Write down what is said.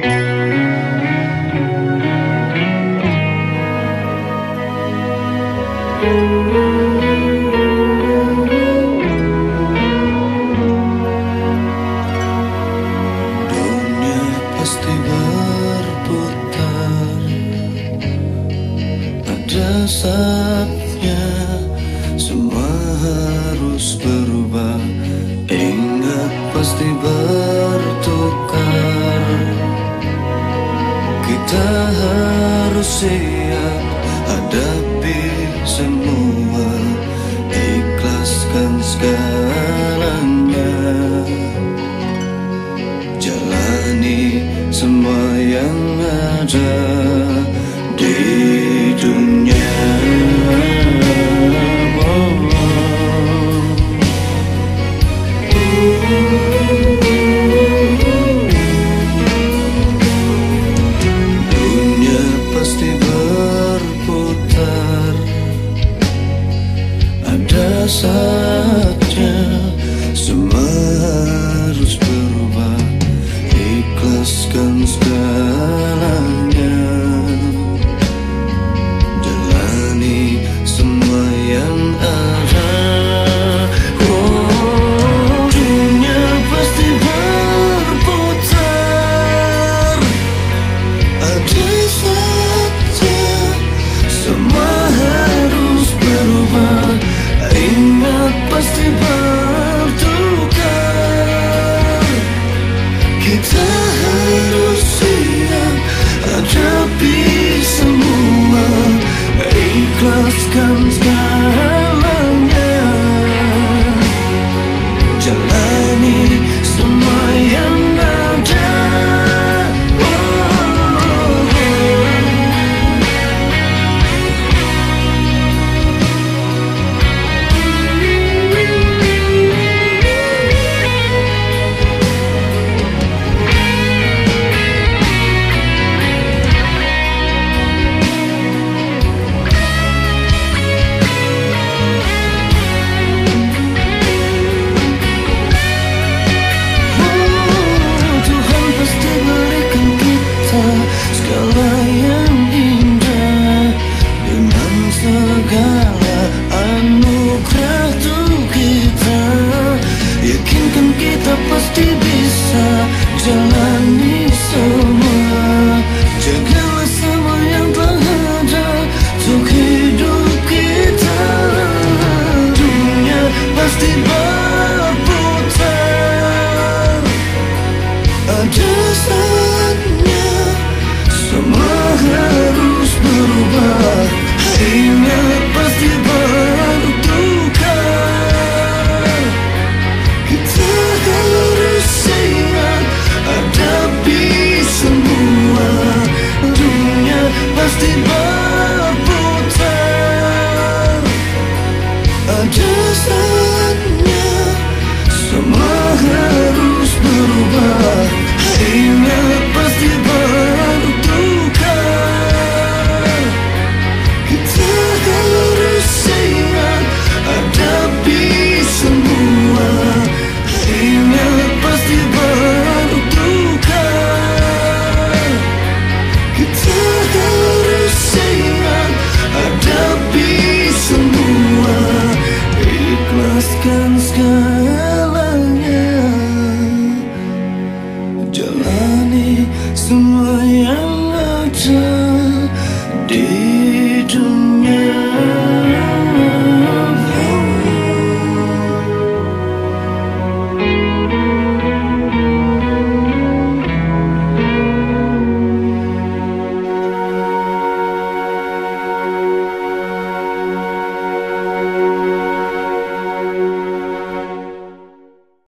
Dunia pasti berputar, pada saatnya semua harus berubah. Ingat pasti bertukar, kita harus siap hadapi semua, ikhlaskan segalanya, jalani semua yang ada di dunia. Dunia pasti berputar, ada saatnya semua harus berubah, ikhlaskan segalanya, jalani semua yang ada. Dunia pasti berputar, ada saatnya semua harus berubah. Ingat pasti bertukar, kita harus siap hadapi semua, ikhlaskan segalanya, jalani semua yang ada. Segala yang indah dengan segala anugerah untuk kita, yakinkan kita pasti bisa jalani